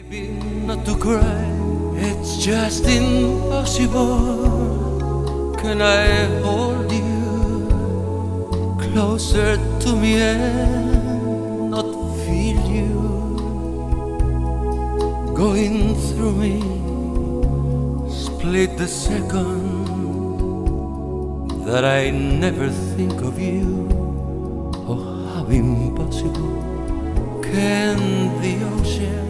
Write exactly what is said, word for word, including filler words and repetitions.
Baby, not to cry, it's just impossible. Can I hold you closer to me and not feel you going through me, split the second that I never think of you? Oh, how impossible can the ocean